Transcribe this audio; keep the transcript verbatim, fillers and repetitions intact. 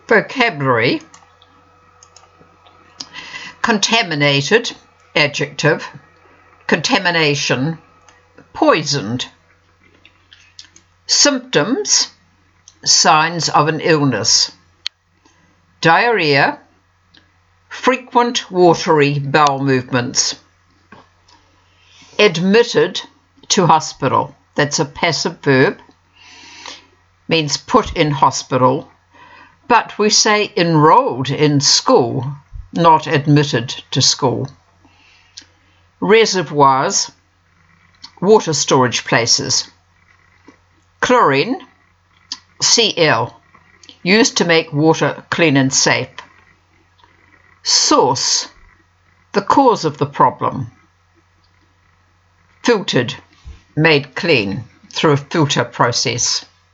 Vocabulary: contaminated, adjective, contamination, poisoned. Symptoms, signs of an illness: diarrhea, frequent watery bowel movements. Admitted to hospital, that's a passive verb, means put in hospital, but we say enrolled in school, not admitted to school. Reservoirs, water storage places. Chlorine, Cl, used to make water clean and safe. Source, the cause of the problem. Filtered, made clean through a filter process.